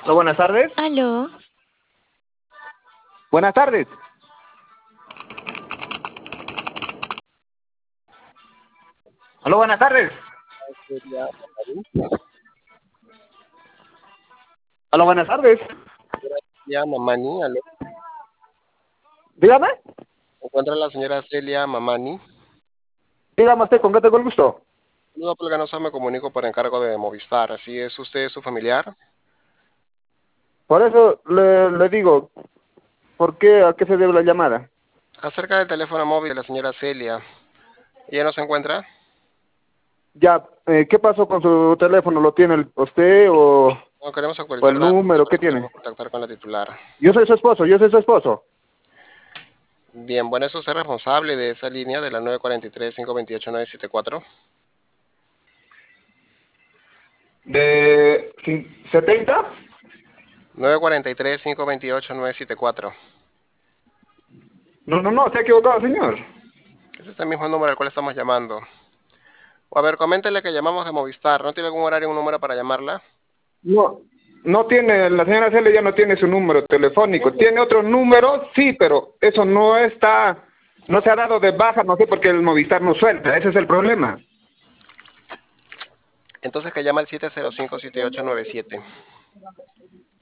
Hola, buenas tardes. Aló, Buenas tardes. Hola, buenas tardes. Celia Mamani. Hola, buenas tardes. Celia Mamani, aló. Dígame. ¿Se encuentra la señora Celia Mamani? Dígame usted, ¿con qué tengo el gusto? Saludo, Polganosa, me comunico por encargo de Movistar. ¿Así es usted su familiar? Por eso le digo, ¿por qué? ¿A qué se debe la llamada? Acerca del teléfono móvil de la señora Celia. ¿Ella no se encuentra? Ya, ¿qué pasó con su teléfono? ¿Lo tiene usted No, queremos o actualizar el datos y número? ¿Qué preferimos tiene? contactar con la titular. Yo soy su esposo. Bien, bueno, ¿es usted responsable de esa línea de la 943-528-974? ¿De 70? 943-528-974. No, no, no, se ha equivocado, señor. Ese es el mismo número al cual estamos llamando. O a ver, coméntele que llamamos de Movistar. ¿No tiene algún horario, un número para llamarla? No, no tiene, la señora Celia ya no tiene su número telefónico. Tiene otro número, sí, pero eso no está, no se ha dado de baja, no sé por qué el Movistar no suelta, ese es el problema. Entonces que llama al 705-7897.